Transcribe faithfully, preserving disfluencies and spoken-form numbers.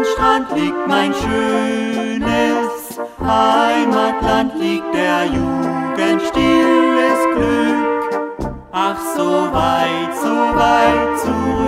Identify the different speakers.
Speaker 1: Strand liegt mein schönes Heimatland, liegt der Jugend stilles Glück. Ach, so weit, so weit zurück.